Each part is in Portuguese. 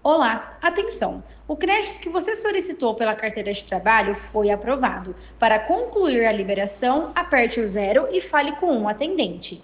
Olá, atenção! O crédito que você solicitou pela carteira de trabalho foi aprovado. Para concluir a liberação, aperte o zero e fale com um atendente.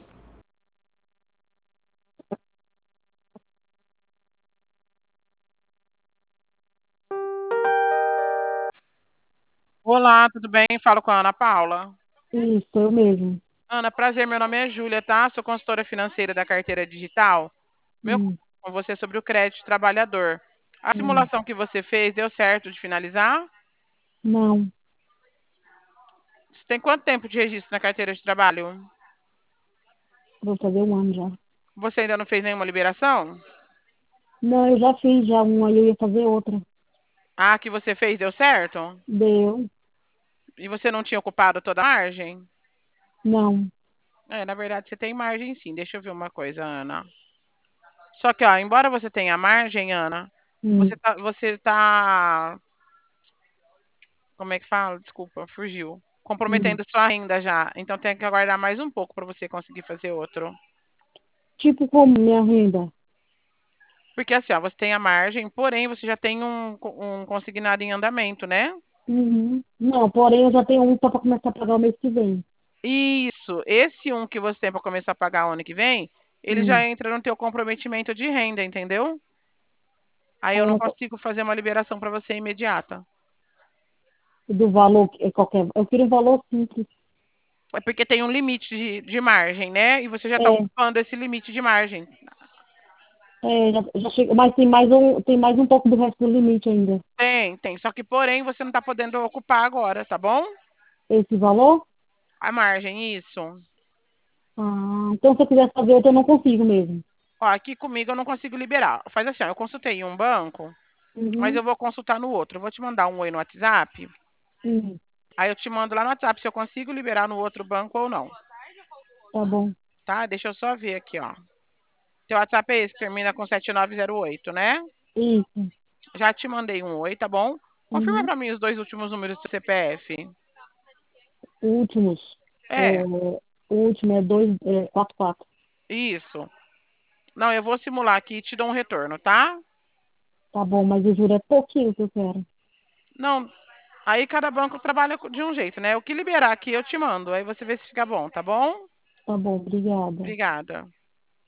Olá, tudo bem? Falo com a Ana Paula. Isso, eu mesmo. Ana, prazer, meu nome é Júlia, tá? Sou consultora financeira da carteira digital. Meu contato Hum, com você é sobre o crédito trabalhador. A hum. simulação que você fez deu certo de finalizar? Não, Você tem quanto tempo de registro na carteira de trabalho? vou fazer um ano já. Você ainda não fez nenhuma liberação? Não, eu já fiz já uma e eu ia fazer outra. Ah, a que você fez deu certo? Deu? E você não tinha ocupado toda a margem? Não. É, na verdade, você tem margem sim. Deixa eu ver uma coisa, Ana. Só que, ó, embora você tenha margem, Ana, Hum, você tá como é que fala? Desculpa, fugiu. hum. Comprometendo sua renda já. Então tem que aguardar mais um pouco para você conseguir fazer outro. Tipo como minha renda? Porque assim, ó, você tem a margem, porém você já tem um consignado em andamento, né? Uhum. Não, porém eu já tenho um só para começar a pagar o mês que vem. Isso, esse um que você tem para começar a pagar o ano que vem, ele já Hum. entra no teu comprometimento de renda, entendeu? Aí Aí eu eu não não, consigo fazer uma liberação para você imediata. do valor é qualquer. Eu queria um valor simples. É porque tem um limite de margem, né? E você já está É, ocupando esse limite de margem. já chega, mas tem mais um pouco do resto do limite ainda. Tem. Só que, porém, você não está podendo ocupar agora, tá bom? Esse valor? A margem, isso. Ah, então se eu quiser fazer outra, eu não consigo mesmo. Ó, aqui comigo eu não consigo liberar. Faz assim, ó, eu consultei em um banco, mas Uhum. eu vou consultar no outro. Eu vou te mandar um oi no WhatsApp. Hum, Aí eu te mando lá no WhatsApp se eu consigo liberar no outro banco ou não, tá bom. tá? Deixa eu só ver aqui, ó. Teu WhatsApp é esse, que termina com 7908, né? Isso. Já te mandei um oi, tá bom? Confirma Uhum. pra mim os dois últimos números do CPF. Últimos. É, É, o último é 244. isso. Não, eu vou simular aqui e te dou um retorno, tá? Tá bom, mas o juro é pouquinho que eu quero. Não, aí cada banco trabalha de um jeito, né? O que liberar aqui eu te mando, aí você vê se fica bom, tá bom? Tá bom, obrigada. Obrigada.